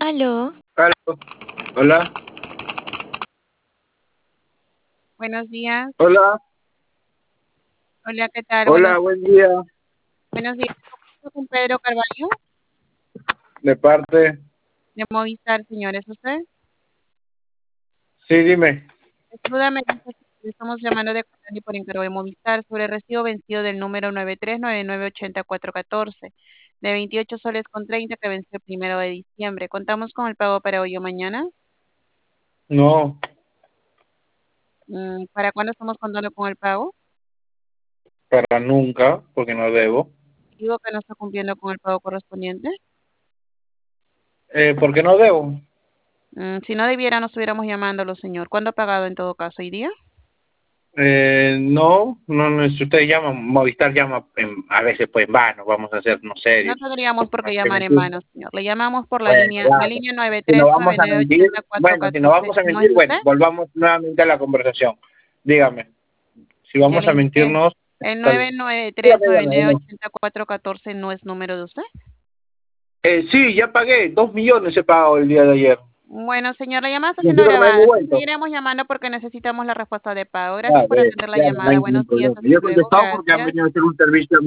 Aló, Aló. Hola, Buenos días. hola, Hola, ¿qué tal? hola, buen día. Buenos días. ¿Cómo con Pedro Carvalho? De parte, De Movistar, señor. ¿Es usted? sí, dime. Ayúdame. Estamos llamando de Colombia por encargo de Movistar sobre el recibo vencido del número 9399804414 de 28 soles con 30 que venció el 1 de diciembre. ¿Contamos con el pago para hoy o mañana? No, ¿Para cuándo estamos contando con el pago? para nunca, porque no debo. Digo que no está cumpliendo con el pago correspondiente. ¿Por qué no debo? Si no debiera, no estuviéramos llamándolo, señor. ¿Cuándo ha pagado en todo caso? ¿Hoy día? No, si usted llama, Movistar llama a veces pues en vano, vamos a hacernos No serios. tendríamos por qué Hay que llamar en mentir. vano, señor. Le llamamos por la Bueno, línea, la claro. línea Si no vamos a mentir, bueno, si no 939980414. vamos a ¿No es mentir, bueno, usted? volvamos nuevamente a la conversación. Dígame, si Ya vamos le a indiqué. mentirnos, El está nueve bien. nueve tres Dígame, nueve dígame, nueve dígame. ochenta cuatro catorce no es número de usted. Sí, ya pagué, 2 millones he pagado el día de ayer. Bueno, señor, la llamada está Y siendo encima me han grabada. devuelto. Seguiremos llamando porque necesitamos la respuesta de pago. Ya, Gracias por atender la ya no llamada. hay ningún Buenos días, problema. hasta Yo he luego. contestado porque han Gracias. venido a hacer un servicio